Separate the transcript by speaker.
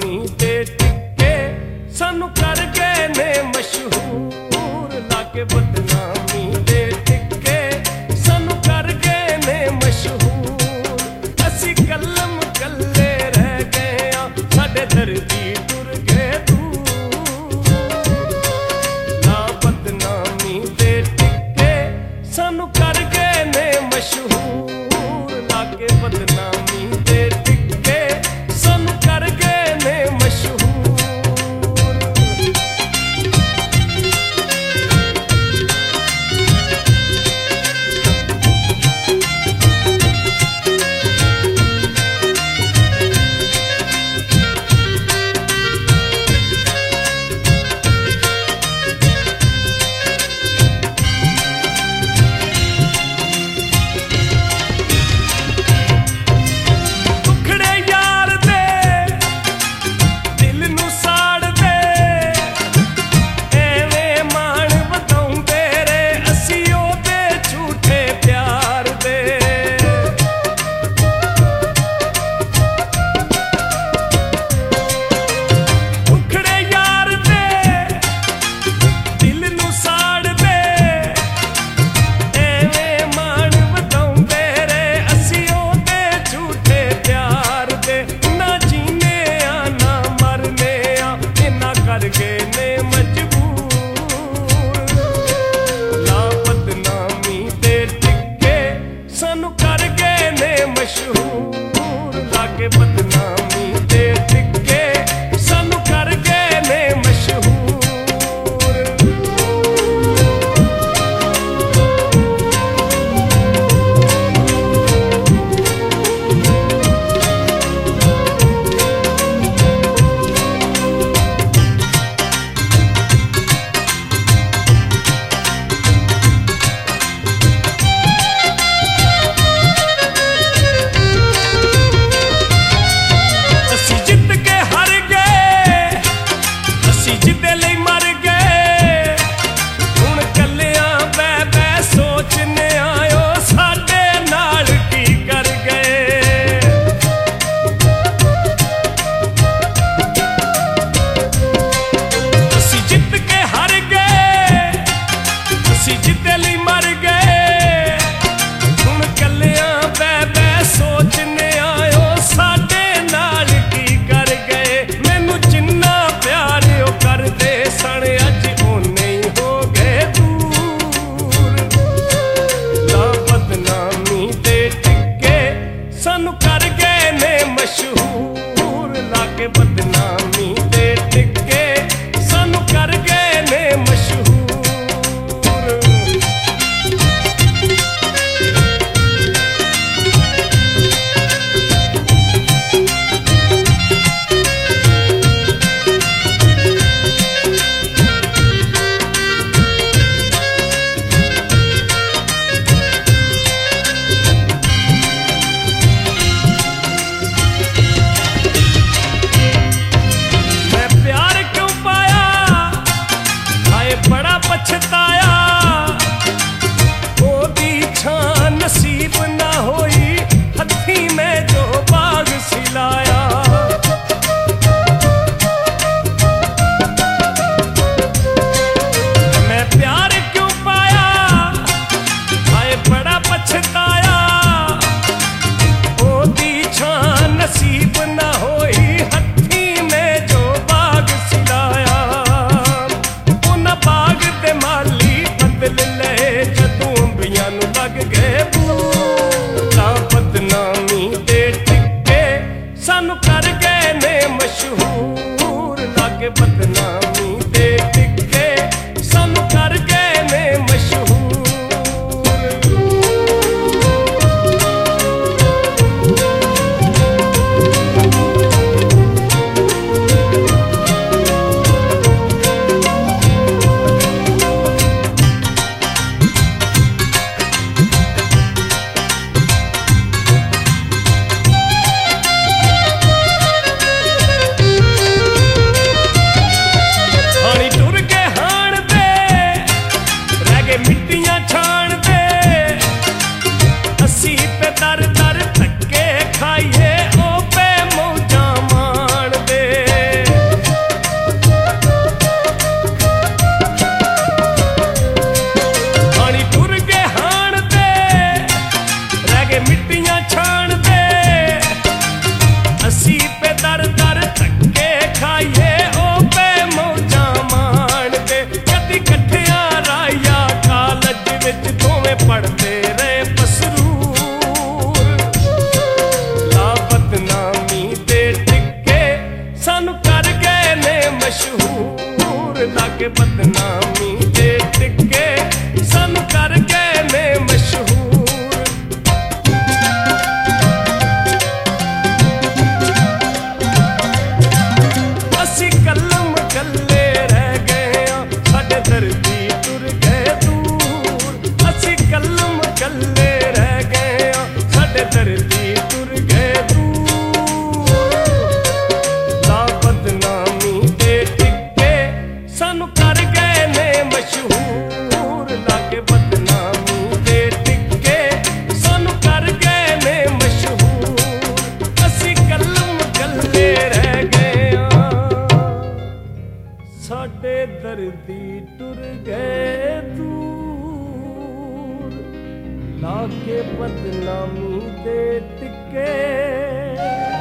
Speaker 1: बदनामी दे टिक्के सानू कर गए ने मशहूर। लाके बदनामी दे टिक्के सानू कर गए ने मशहूर। असी कलम कल्ले रह गए आ साडे दर्दी टुर गए दूर। ना बदनामी दे टिक्के सानू कर गए ने मशहूर। लाके बदनामी दे टिक्के सानू कर गए ने मशहूर। मशहूर लाके बदनामी दे टिक्के सानू कर गए ने मशहूर। सानू कर गए ने मशहूर लाके बदनामी दे टिक्के सानू कर गए ने मशहूर। बड़ा पछताया ओदी छां नसीब ना होई हथी में जो बाग सिलाया। मैं प्यार क्यों पाया हाय बड़ा पछताया ओदी छां नसीब ना होई हथी में जो बाग सिलाया। बाग दे माली बदल ले जदों अंबियां नू लग गए बूटा। बदनामी दे टिक्के सानू कर गए ने मशहूर। लाके बदनामी दे टिक्के सानू कर गए ने मशहूर। खाइए ओ पे मौजा माणदे कदी कट्ठिया राया कालज विच दोवें पढ़दे रहे पसरूर ला बदनामी दे टिक्के सानू कर गए ने मशहूर लागे बदनामी दे टिक्के सानू कर गए ने मशहूर साडे दर्दी टुर गए दूर लाके बदनामी दे टिक्के